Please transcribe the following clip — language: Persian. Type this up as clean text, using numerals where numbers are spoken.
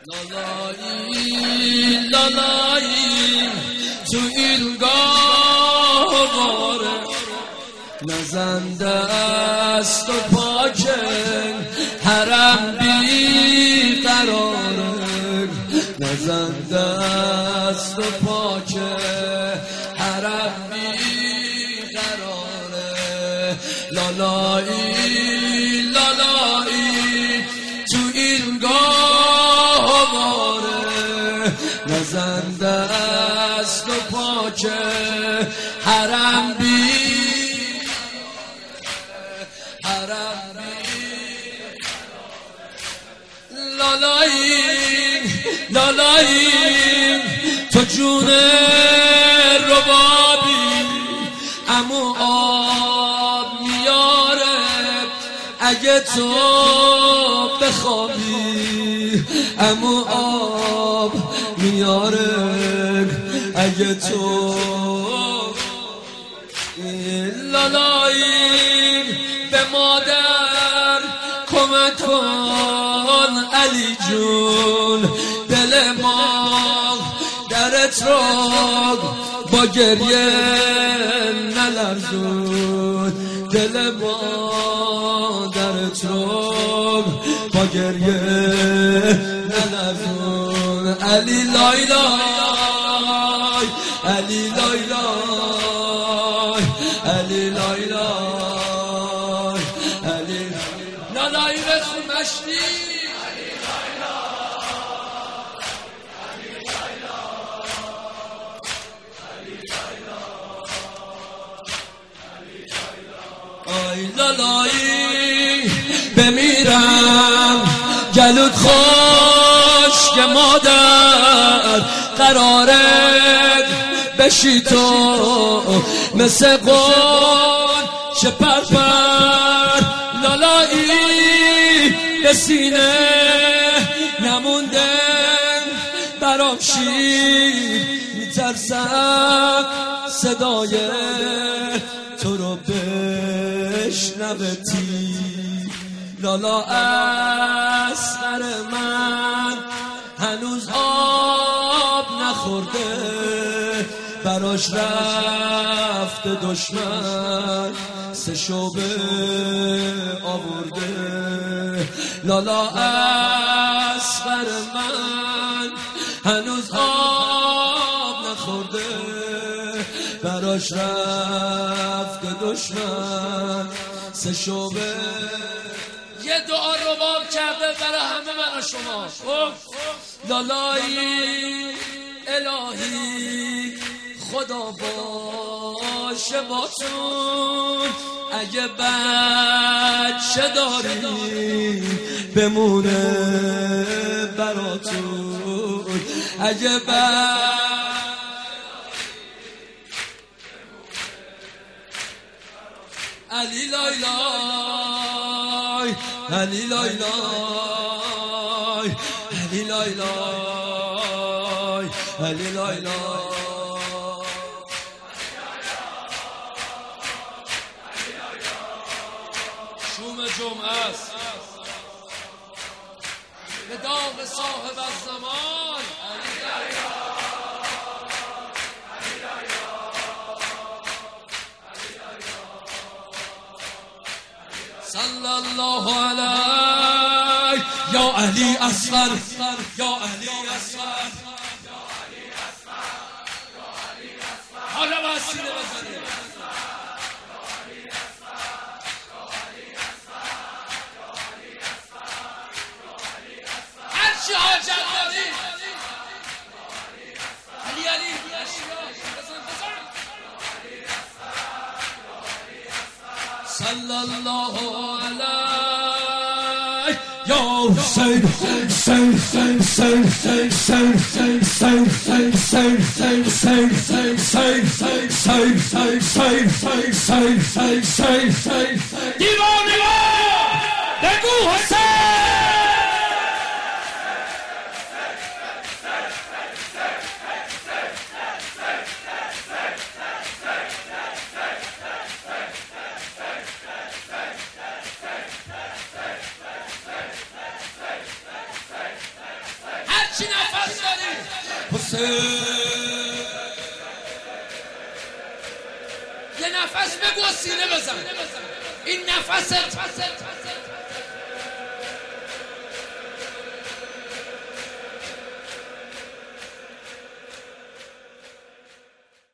لالایی لالایی تو این گاهواره نزنده است و پاکن حرم بی قراره نزنده است و پاکن حرم بی قراره لالایی لالایی تو این گاهواره نزنده است و پاکن حرم بی لالایی لالایی تو جون ربابی امو آب میاره اگه تو بخوابی امو آب میاره اگه تو لالایی به مادر کمک کن علی جون دل ما درت رو با گریه نلرزون دل ما درت رو با گریه نلرزون علی لای لای علی لای لای علی لای لای علی لالایی بخون مشتی آی لالایی بمیرم گلوت خوش که مادر قرارت بشی تو مثل قول چه پرپر لالایی به سینه نموندن برام شیر میترسم صدای تو رو بشنوتی لالا اصغر من هنوز آب نخورده براش رفت دشمن سه شعبه آورده لالا اصغر من هنوز آب نخورده براش رفت دشمن سه شعبه یه دعا رباب کرده برای همه من و شما لالایی الهی خدا باشه باتون اگه بچه داری بمونه براتون اگه علی لای لای علی لای لای علی لای لای علی لای لای شوم جمعه است به داغ صاحب الزمان علی لای صلی الله علیه یا علی اصغر یا علی اصغر حالا وسیله بزنید هر چی حاجت دارید علی علی صلی الله علیه یا حسین حسین حسین حسین حسین حسین حسین حسین حسین حسین حسین دیوانه بگو حسین یه نفس بگو و سینه بزن. این نفست